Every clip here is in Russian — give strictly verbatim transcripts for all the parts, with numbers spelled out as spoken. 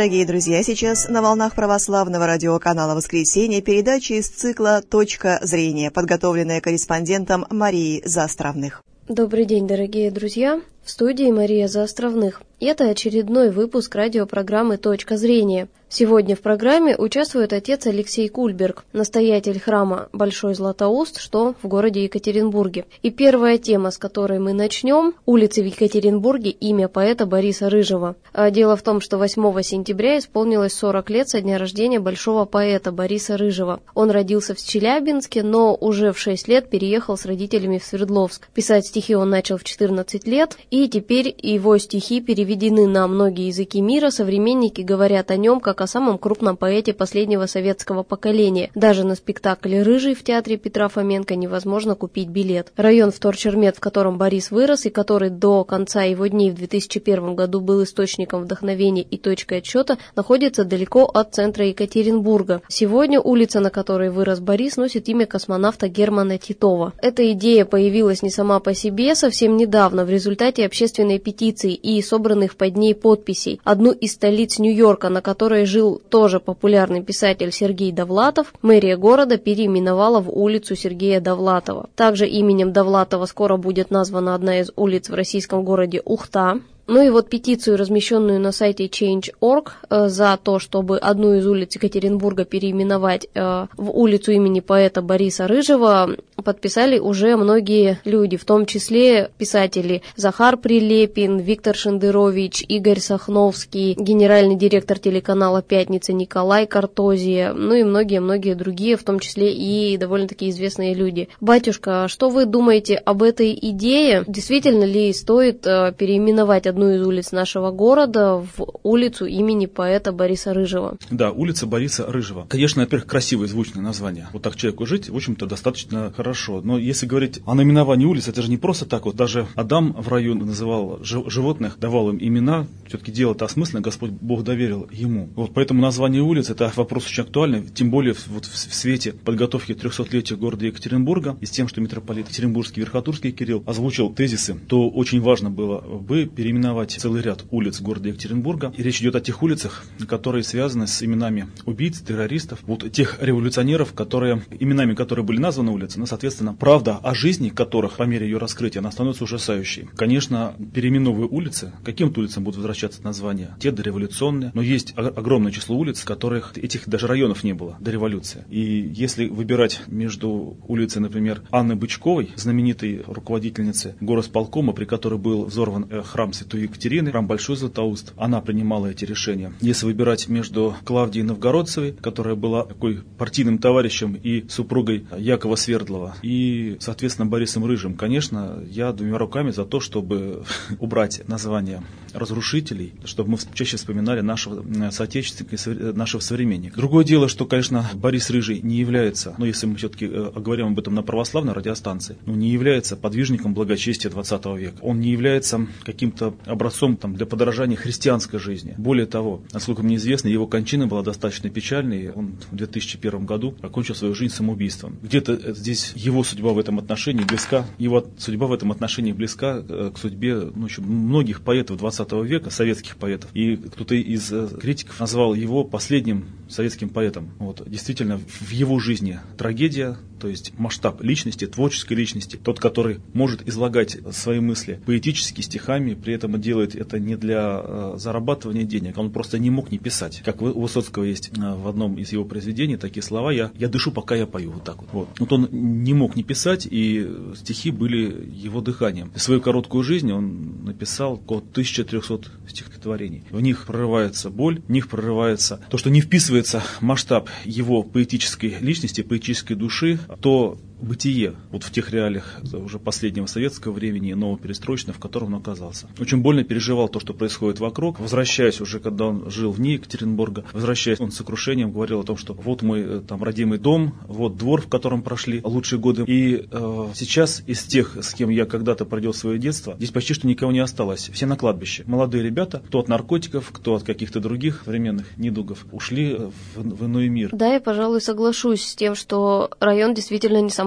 Дорогие друзья, сейчас на волнах православного радиоканала «Воскресенье» передача из цикла «Точка зрения», подготовленная корреспондентом Марией Заостровных. Добрый день, дорогие друзья! В студии Мария Заостровных. Это очередной выпуск радиопрограммы «Точка зрения». Сегодня в программе участвует отец Алексей Кульберг, настоятель храма Большой Златоуст, что в городе Екатеринбурге. И первая тема, с которой мы начнем – улицы в Екатеринбурге, имя поэта Бориса Рыжего. Дело в том, что восьмого сентября исполнилось сорок лет со дня рождения большого поэта Бориса Рыжего. Он родился в Челябинске, но уже в шесть лет переехал с родителями в Свердловск. Писать стихи он начал в четырнадцать лет, и теперь его стихи переведены на многие языки мира. Современники говорят о нем как о самом крупном поэте последнего советского поколения. Даже на спектакль «Рыжий» в театре Петра Фоменко невозможно купить билет. Район Вторчермет, в котором Борис вырос и который до конца его дней в две тысячи первом году был источником вдохновения и точкой отсчета, находится далеко от центра Екатеринбурга. Сегодня улица, на которой вырос Борис, носит имя космонавта Германа Титова. Эта идея появилась не сама по себе, совсем недавно, в результате общественной петиции и собранных под ней подписей. Одну из столиц Нью-Йорка, на которой жил тоже популярный писатель Сергей Довлатов, мэрия города переименовала в улицу Сергея Довлатова. Также именем Довлатова скоро будет названа одна из улиц в российском городе Ухта. Ну и вот петицию, размещенную на сайте Change точка орг, э, за то, чтобы одну из улиц Екатеринбурга переименовать э, в улицу имени поэта Бориса Рыжего, подписали уже многие люди, в том числе писатели Захар Прилепин, Виктор Шендерович, Игорь Сахновский, генеральный директор телеканала «Пятница» Николай Картозия, ну и многие-многие другие, в том числе и довольно-таки известные люди. Батюшка, что вы думаете об этой идее? Действительно ли стоит э, переименовать одну из улиц нашего города в улицу имени поэта Бориса Рыжего? Да, улица Бориса Рыжего. Конечно, во-первых, красивое звучное название. Вот так человеку жить, в общем-то, достаточно хорошо. Но если говорить о наименовании улиц, это же не просто так. Вот даже Адам в раю называл животных, давал им имена. Все-таки дело-то осмысленно, Господь Бог доверил ему. Вот поэтому название улиц – это вопрос очень актуальный, тем более вот в свете подготовки трехсотлетия города Екатеринбурга и с тем, что митрополит Екатеринбургский Верхотурский Кирилл озвучил тезисы, то очень важно было бы переименовать целый ряд улиц города Екатеринбурга. И речь идет о тех улицах, которые связаны с именами убийц, террористов, вот тех революционеров, которые, именами которые были названы улицы, но, соответственно, правда о жизни которых по мере ее раскрытия, она становится ужасающей. Конечно, переименовывая улицы, каким-то улицам будут возвращаться названия? Те дореволюционные, но есть огромное число улиц, которых этих даже районов не было до революции. И если выбирать между улицей, например, Анны Бычковой, знаменитой руководительницы горосполкома, при которой был взорван храм Святой Екатерины, храм Большой Златоуст, она принимала эти решения. Если выбирать между Клавдией Новгородцевой, которая была такой партийным товарищем и супругой Якова Свердлова, и, соответственно, Борисом Рыжим, конечно, я двумя руками за то, чтобы убрать название разрушителей, чтобы мы чаще вспоминали нашего соотечественника и нашего современника. Другое дело, что, конечно, Борис Рыжий не является, но если мы все-таки говорим об этом на православной радиостанции, ну, не является подвижником благочестия двадцатого века. Он не является каким-то образцом там, для подражания христианской жизни. Более того, насколько мне известно, его кончина была достаточно печальной. Он в две тысячи первом году окончил свою жизнь самоубийством. Где-то здесь его судьба в этом отношении близка, его судьба в этом отношении близка к судьбе ну, еще многих поэтов двадцатого века, советских поэтов. И кто-то из критиков назвал его последним советским поэтом. Вот. Действительно, в его жизни трагедия, то есть масштаб личности, творческой личности, тот, который может излагать свои мысли поэтически, стихами, при этом делает это не для э, зарабатывания денег, он просто не мог не писать. Как у Высоцкого есть э, в одном из его произведений такие слова: «Я, я дышу, пока я пою». Вот так вот. Вот. Вот он не мог не писать, и стихи были его дыханием. Свою короткую жизнь он написал около тысячи трехсот стихотворений. В них прорывается боль, в них прорывается то, что не вписывается масштаб его поэтической личности, поэтической души, то бытие вот в тех реалиях уже последнего советского времени, новоперестроечного, в котором он оказался. Очень больно переживал то, что происходит вокруг. Возвращаясь уже, когда он жил вне Екатеринбурга, возвращаясь, он с сокрушением говорил о том, что вот мой там родимый дом, вот двор, в котором прошли лучшие годы. И э, сейчас из тех, с кем я когда-то провел свое детство, здесь почти что никого не осталось. Все на кладбище. Молодые ребята, кто от наркотиков, кто от каких-то других современных недугов, ушли в, в иной мир. Да, я, пожалуй, соглашусь с тем, что район действительно не самый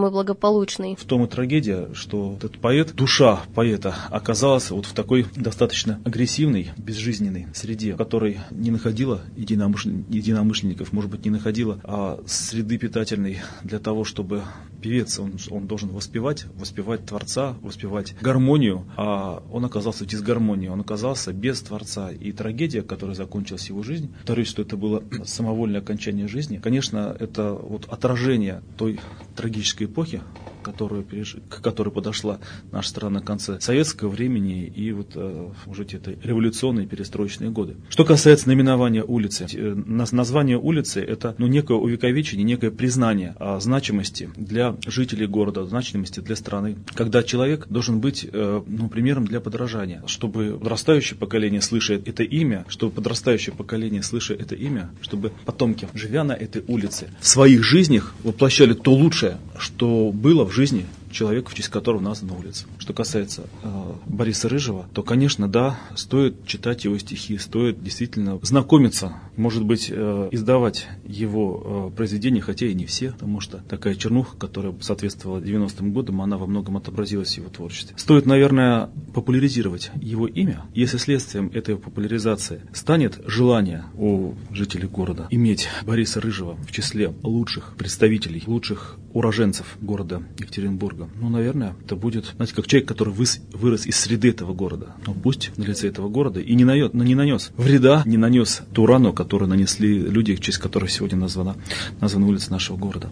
самый благополучный. В том и трагедия, что этот поэт, душа поэта оказалась вот в такой достаточно агрессивной, безжизненной среде, в которой не находила единомышленников, единомышленников, может быть, не находила, а среды питательной для того, чтобы певец, он, он должен воспевать, воспевать Творца, воспевать гармонию, а он оказался в дисгармонии, он оказался без Творца. И трагедия, которая закончилась его жизнь, повторюсь, что это было самовольное окончание жизни, конечно, это вот отражение той трагической эпохи, которую, к которой подошла наша страна в конце советского времени и вот э, уже эти революционные перестроечные годы. Что касается наименования улицы, э, название улицы – это ну, некое увековечение, некое признание о значимости для жителей города, значимости для страны, когда человек должен быть э, ну, примером для подражания, чтобы подрастающее поколение, слыша это имя, чтобы подрастающее поколение, слыша это имя, чтобы потомки, живя на этой улице, в своих жизнях воплощали то лучшее, что было в жизни человека, в честь которого названа улица. Что касается э, Бориса Рыжего, то, конечно, да, стоит читать его стихи, стоит действительно знакомиться, может быть, э, издавать его э, произведения, хотя и не все, потому что такая чернуха, которая соответствовала девяностым годам, она во многом отобразилась в его творчестве. Стоит, наверное, популяризировать его имя. Если следствием этой популяризации станет желание у жителей города иметь Бориса Рыжего в числе лучших представителей, лучших уроженцев города Екатеринбурга, ну, наверное, это будет, знаете, как человек, который выс, вырос из среды этого города. Но пусть на лице этого города и не, нанес, не нанес вреда, не нанес ту рану, которую нанесли люди, в честь которых сегодня названа, названа улица нашего города.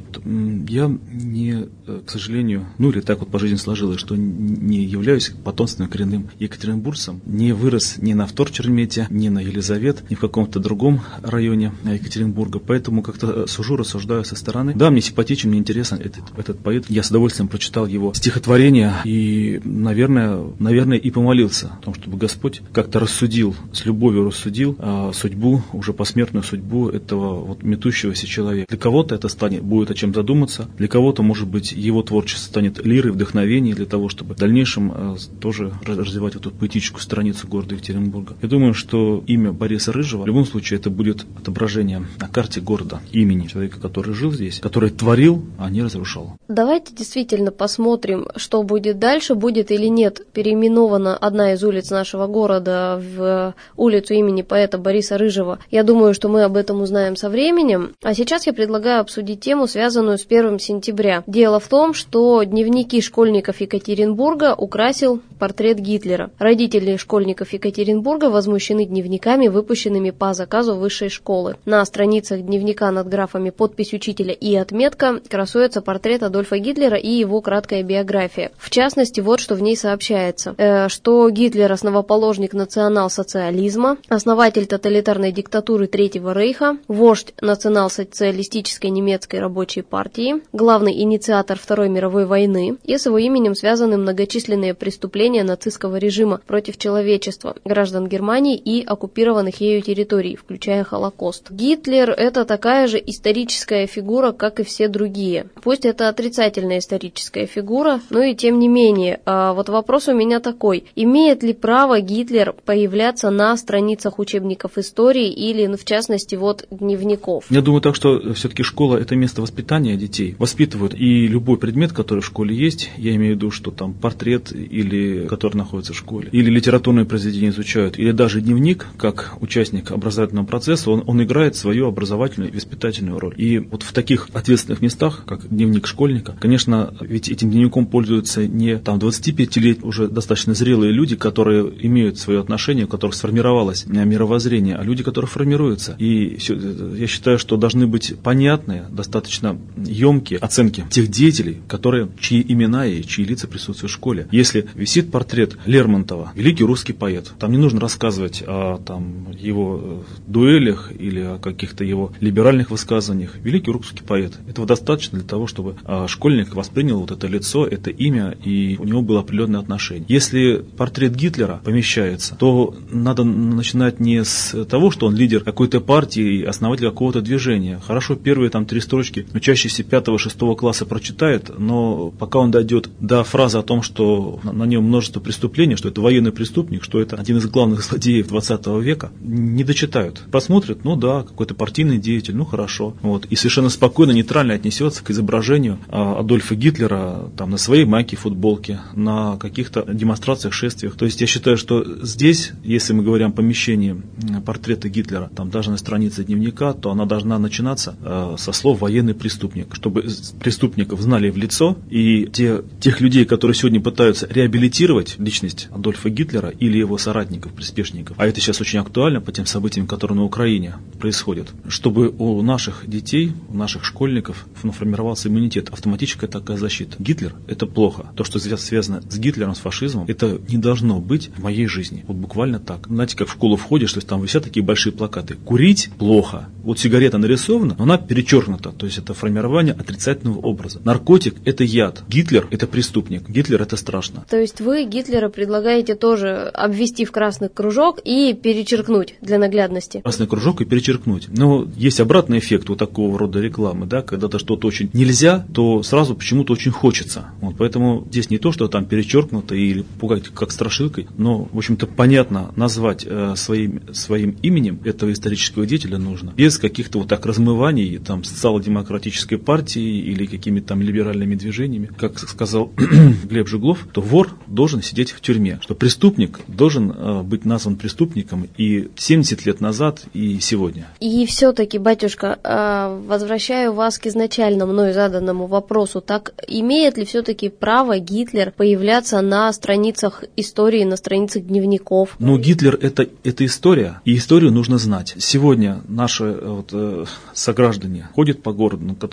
Я не, к сожалению, ну или так вот по жизни сложилось, что не являюсь потомственным коренным екатеринбуржцем, не вырос ни на Вторчермете, ни на Елизавет, ни в каком-то другом районе Екатеринбурга, поэтому как-то сужу, рассуждаю со стороны. Да, мне симпатичен, мне интересен этот, этот поэт, я с удовольствием прочитал его стихотворение и, наверное, наверное, и помолился о том, чтобы Господь как-то рассудил, с любовью рассудил а, судьбу, уже посмертную судьбу этого вот метущегося человека. Для кого-то это станет, будет о чем задуматься, для кого-то, может быть, его творчество станет лирой, вдохновением для того, чтобы в дальнейшем а, тоже развивать вот эту поэтическую страницу города Екатеринбурга. Я думаю, что имя Бориса Рыжего, в любом случае, это будет отображение на карте города, имени человека, который жил здесь, который творил, а не разрушал. Давайте действительно посмотрим, что будет дальше, будет или нет переименована одна из улиц нашего города в улицу имени поэта Бориса Рыжего. Я думаю, что мы об этом узнаем со временем. А сейчас я предлагаю обсудить тему, связанную с первым сентября. Дело в том, что дневники школьников Екатеринбурга украсил портрет Гитлера. Родители школьников Екатеринбурга возмущены дневниками, выпущенными по заказу высшей школы. На страницах дневника над графами «Подпись учителя» и «Отметка» красуется портрет Адольфа Гитлера и его краткая биография. В частности, вот что в ней сообщается, э, что Гитлер – основоположник национал-социализма, основатель тоталитарной диктатуры Третьего Рейха, вождь национал-социалистической немецкой рабочей партии, главный инициатор Второй мировой войны, и с его именем связаны многочисленные преступления нацистского режима против человечества, граждан Германии и оккупированных ею территорий, включая Холокост. Гитлер – это такая же историческая фигура, как и все другие. Пусть это отрицательная историческая фигура, но и тем не менее. А вот вопрос у меня такой. Имеет ли право Гитлер появляться на страницах учебников истории или, ну, в частности, вот дневников? Я думаю так, что все-таки школа – это место воспитания детей. Воспитывают и любой предмет, который в школе есть, я имею в виду, что там портрет, или который находится в школе, или литературные произведения изучают, или даже дневник, как участник образовательного процесса, он, он играет свою образовательную и воспитательную роль. И вот в таких ответственных местах, как дневник школьника, конечно, ведь этим дневником пользуются не там двадцатипятилетние уже достаточно зрелые люди, которые имеют свое отношение, у которых сформировалось мировоззрение, а люди, которые формируются. И все, я считаю, что должны быть понятные, достаточно емкие оценки тех деятелей, которые, чьи имена и чьи лица присутствуют в школе. Если висит портрет Лермонтова, великий русский поэт, там не нужно рассказывать о там, его дуэлях или о каких-то его либеральных высказываниях. Великий русский поэт. Этого достаточно для того, чтобы а, школьник воспринял вот это лицо, это имя, и у него было определенное отношение. Если портрет Гитлера помещается, то надо начинать не с того, что он лидер какой-то партии, основатель какого-то движения. Хорошо, первые там три строчки учащийся пятого-шестого класса прочитает, но пока он дойдет до фразы о том, что на, на нем множество преступлений, что это военный преступник, что это один из главных злодеев двадцатого века, не дочитают. Посмотрят, ну да, какой-то партийный деятель, ну хорошо. Вот. И совершенно спокойно, нейтрально отнесется к изображению а, Адольфа Гитлера там, на своей майке, футболке, на каких-то демонстрациях, шествиях. То есть я считаю, что здесь, если мы говорим о помещении портрета Гитлера, там даже на странице дневника, то она должна начинаться э, со слов «военный преступник», чтобы преступников знали в лицо, и те, тех людей, которые сегодня пытаются реабилитировать личность Адольфа Гитлера или его соратников, приспешников, а это сейчас очень актуально по тем событиям, которые на Украине происходят, чтобы у наших детей, у наших школьников ну, формировался иммунитет, автоматическая такая защита. Гитлер – это плохо. То, что связано с Гитлером, с фашизмом, это не должно быть в моей жизни. Вот буквально так. Знаете, как в школу входишь, то есть там висят такие большие плакаты. Курить плохо. Вот сигарета нарисована, но она перечеркнута. То есть это формирование отрицательного образа. Наркотик – это яд. Гитлер – это преступник. Гитлер – это страшно. То есть вы Гитлера предлагаете тоже обвести в красный кружок и перечеркнуть для наглядности? Красный кружок и перечеркнуть. Но есть обратный эффект у такого рода рекламы, да, когда-то что-то очень нельзя, то сразу почему-то очень хочется. Вот, поэтому здесь не то, что там перечеркнуто или пугать как страшилкой, но, в общем-то, понятно назвать э, своим, своим именем этого исторического деятеля нужно, без каких-то вот так размываний там социал-демократической партии или какими-то там либеральными движениями. Как сказал Глеб Жиглов, то вор должен сидеть в тюрьме, что преступник должен э, быть назван преступником и семьдесят лет назад, и сегодня. И все-таки, батюшка, э, возвращаю вас к изначально мной заданному вопросу. Так имеет ли все-таки право Гитлер появляться на страницах истории, на страницах дневников? Ну, Гитлер это, – это история, и историю нужно знать. Сегодня наши вот, э, сограждане ходят по городу, на,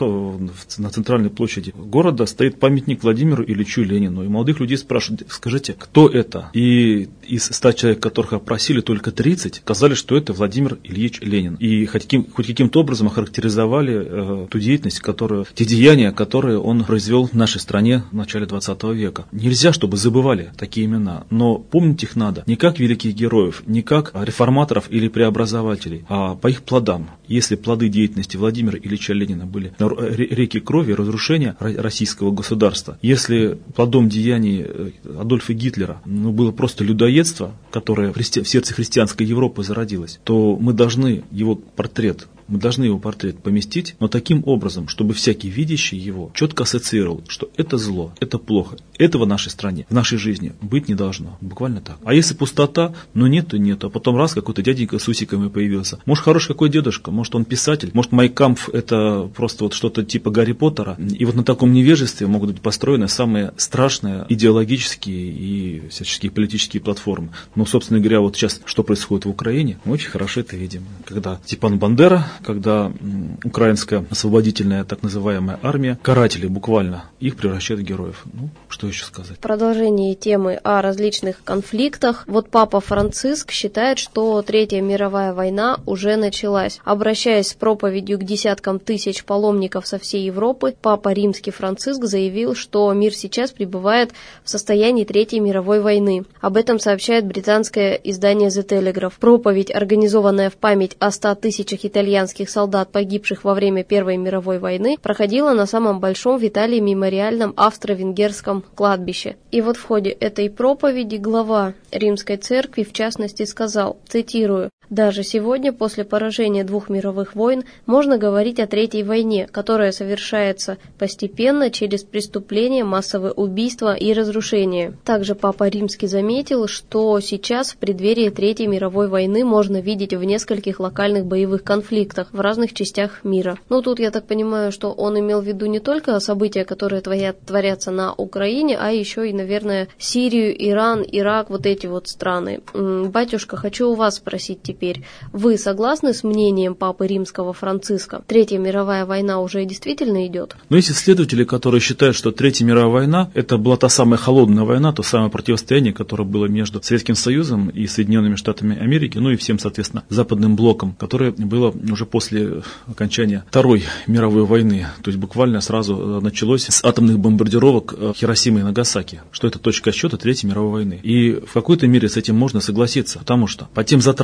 на центральной площади города стоит памятник Владимиру Ильичу Ленину, и молодых людей спрашивают, скажите, кто это? И из ста человек, которых опросили, только тридцать сказали, что это Владимир Ильич Ленин. И хоть, каким, хоть каким-то образом охарактеризовали э, ту деятельность, которую, те деяния, которые он произвел в нашей стране в начале двадцатого века. Нельзя, чтобы забывали такие имена, но помнить их надо не как великих героев, не как реформаторов или преобразователей, а по их плодам. Если плоды деятельности Владимира Ильича Ленина были реки крови, разрушения российского государства, если плодом деяний Адольфа Гитлера ну, было просто людоедство, которое в сердце христианской Европы зародилось, то мы должны его портрет Мы должны его портрет поместить, но таким образом, чтобы всякий видящий его четко ассоциировал, что это зло, это плохо. Этого в нашей стране, в нашей жизни быть не должно. Буквально так. А если пустота, ну нет, то нет. А потом раз какой-то дяденька с усиками появился. Может, хороший какой дедушка, может, он писатель, может, Майн кампф это просто вот что-то типа Гарри Поттера. И вот на таком невежестве могут быть построены самые страшные идеологические и всяческие политические платформы. Но, собственно говоря, вот сейчас что происходит в Украине, мы очень хорошо это видим. Когда Степан Бандера, когда украинская освободительная так называемая армия, каратели буквально, их превращают в героев. Ну, что еще сказать? В продолжении темы о различных конфликтах, вот Папа Франциск считает, что Третья мировая война уже началась. Обращаясь с проповедью к десяткам тысяч паломников со всей Европы, Папа Римский Франциск заявил, что мир сейчас пребывает в состоянии Третьей мировой войны. Об этом сообщает британское издание The Telegraph. Проповедь, организованная в память о ста тысячах итальянских солдат, погибших во время Первой мировой войны, проходила на самом большом в Италии мемориальном австро-венгерском кладбище. И вот в ходе этой проповеди глава Римской церкви, в частности, сказал, цитирую, «Даже сегодня, после поражения двух мировых войн, можно говорить о Третьей войне, которая совершается постепенно через преступления, массовые убийства и разрушения». Также Папа Римский заметил, что сейчас в преддверии Третьей мировой войны можно видеть в нескольких локальных боевых конфликтах в разных частях мира. Ну, тут я так понимаю, что он имел в виду не только события, которые творят, творятся на Украине, а еще и, наверное, Сирию, Иран, Ирак, вот эти вот страны. Батюшка, хочу у вас спросить теперь. Теперь, вы согласны с мнением Папы Римского Франциска? Третья мировая война уже действительно идет? Но есть исследователи, которые считают, что Третья мировая война – это была та самая холодная война, то самое противостояние, которое было между Советским Союзом и Соединенными Штатами Америки, ну и всем, соответственно, Западным блоком, которое было уже после окончания Второй мировой войны. То есть буквально сразу началось с атомных бомбардировок Хиросимы и Нагасаки, что это точка отсчета Третьей мировой войны. И в какой-то мере с этим можно согласиться, потому что по тем затратам,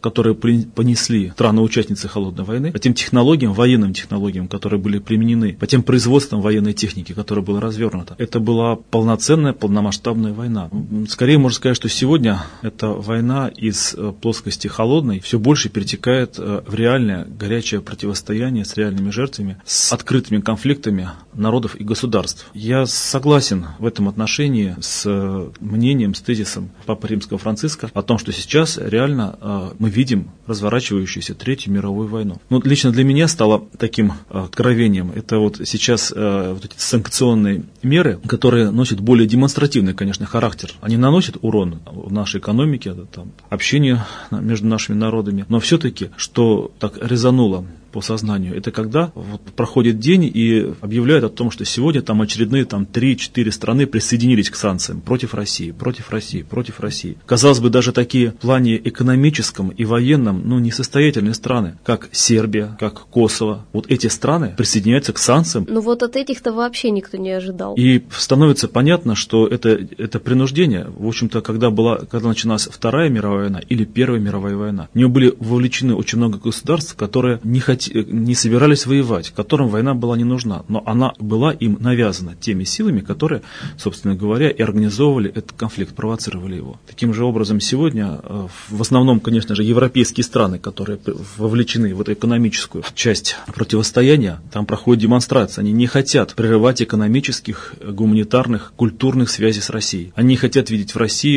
которые понесли страны-участницы Холодной войны, по тем технологиям, военным технологиям, которые были применены, по тем производствам военной техники, которая была развернута. Это была полноценная, полномасштабная война. Скорее можно сказать, что сегодня эта война из плоскости холодной все больше перетекает в реальное горячее противостояние с реальными жертвами, с открытыми конфликтами народов и государств. Я согласен в этом отношении с мнением, с тезисом Папы Римского Франциска о том, что сейчас реально э, мы видим разворачивающуюся Третью мировую войну. Ну, лично для меня стало таким э, откровением. Это вот сейчас э, вот эти санкционные меры, которые носят более демонстративный, конечно, характер. Они наносят урон в нашей экономике, там, общению между нашими народами. Но все-таки, что так резануло по сознанию, это когда вот проходит день и объявляют о том, что сегодня там очередные там три-четыре страны присоединились к санкциям против России, против России, против России. Казалось бы, даже такие в плане экономическом и военном, ну, несостоятельные страны, как Сербия, как Косово, вот эти страны присоединяются к санкциям. Ну вот от этих-то вообще никто не ожидал. И становится понятно, что это, это принуждение. В общем-то, когда была, когда началась Вторая мировая война или Первая мировая война, в нее были вовлечены очень много государств, которые не хотели, не собирались воевать, которым война была не нужна, но она была им навязана теми силами, которые, собственно говоря, и организовывали этот конфликт, провоцировали его. Таким же образом, сегодня в основном, конечно же, европейские страны, которые вовлечены в эту экономическую часть противостояния, там проходят демонстрации, они не хотят прерывать экономических, гуманитарных, культурных связей с Россией. Они не хотят видеть в России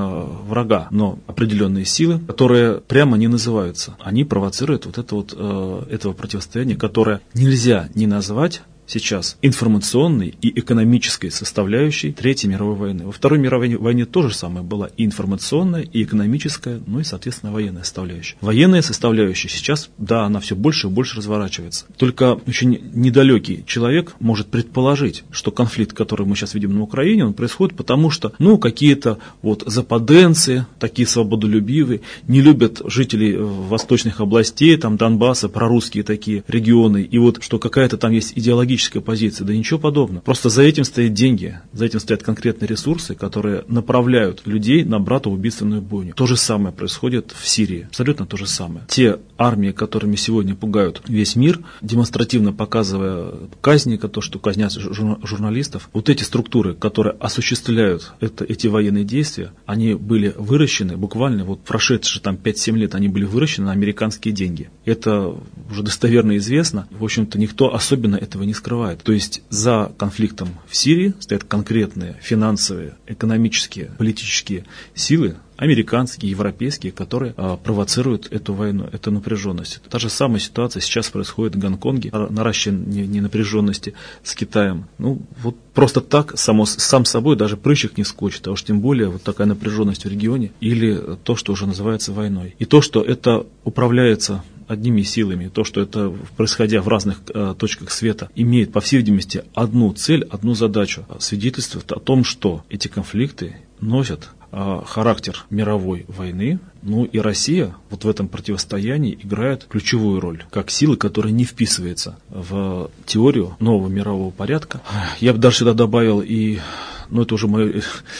врага, но определенные силы, которые прямо не называются, они провоцируют вот это вот этого противостояния, которое нельзя не назвать сейчас информационной и экономической составляющей Третьей мировой войны. Во Второй мировой войне то же самое была и информационная, и экономическая, ну и, соответственно, военная составляющая. Военная составляющая сейчас, да, она все больше и больше разворачивается. Только очень недалекий человек может предположить, что конфликт, который мы сейчас видим на Украине, он происходит потому, что, ну, какие-то вот западенцы, такие свободолюбивые, не любят жителей восточных областей, там, Донбасса, прорусские такие регионы, и вот, что какая-то там есть идеология позиция, да ничего подобного. Просто за этим стоят деньги, за этим стоят конкретные ресурсы, которые направляют людей на братоубийственную бойню. То же самое происходит в Сирии. Абсолютно то же самое. Те армии, которыми сегодня пугают весь мир, демонстративно показывая казни, то, что казнят журналистов, вот эти структуры, которые осуществляют это, эти военные действия, они были выращены буквально, вот прошедшие там пять-семь лет, они были выращены на американские деньги. Это уже достоверно известно. В общем-то, никто особенно этого не скрывает. То есть за конфликтом в Сирии стоят конкретные финансовые, экономические, политические силы, американские, европейские, которые а, провоцируют эту войну, эту напряженность. Та же самая ситуация сейчас происходит в Гонконге, наращивание ненапряженности с Китаем. Ну, вот просто так, само, сам собой, даже прыщик не скочит, а уж тем более вот такая напряженность в регионе или то, что уже называется войной. И то, что это управляется одними силами, то, что это, происходя в разных э, точках света, имеет, по всей видимости, одну цель, одну задачу, свидетельствует о том, что эти конфликты носят э, характер мировой войны, ну и Россия вот в этом противостоянии играет ключевую роль, как сила, которая не вписывается в теорию нового мирового порядка. Я бы даже сюда добавил и но это уже мое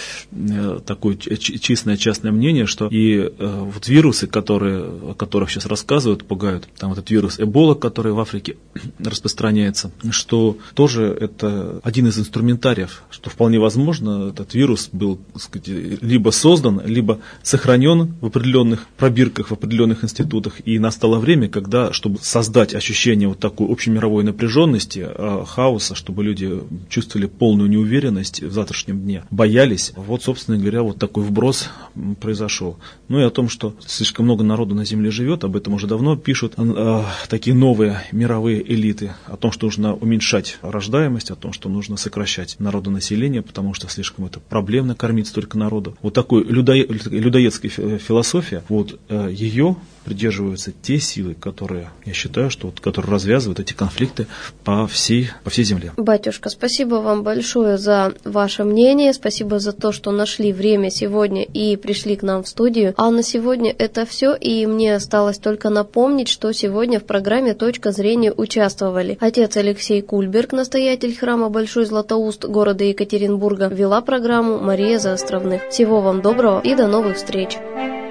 э, такое честное частное мнение, что и э, вот вирусы, которые, о которых сейчас рассказывают, пугают, там вот этот вирус Эбола, который в Африке распространяется, что тоже это один из инструментариев, что вполне возможно этот вирус был, так сказать, либо создан, либо сохранен в определенных пробирках, в определенных институтах, и настало время, когда, чтобы создать ощущение вот такой общемировой напряженности, э, хаоса, чтобы люди чувствовали полную неуверенность в завтрашнем дне, боялись. Вот, собственно говоря, вот такой вброс произошел. Ну и о том, что слишком много народу на Земле живет, об этом уже давно пишут э, такие новые мировые элиты, о том, что нужно уменьшать рождаемость, о том, что нужно сокращать народонаселение, потому что слишком это проблемно кормить столько народу. Вот такой людоед, людоедская философия, вот э, ее придерживаются те силы, которые, я считаю, что вот, которые развязывают эти конфликты по всей, по всей земле. Батюшка, спасибо вам большое за ваше мнение, спасибо за то, что нашли время сегодня и пришли к нам в студию. А на сегодня это все, и мне осталось только напомнить, что сегодня в программе «Точка зрения» участвовали отец Алексей Кульберг, настоятель храма Большой Златоуст города Екатеринбурга, вела программу Мария Заостровных. Всего вам доброго и до новых встреч!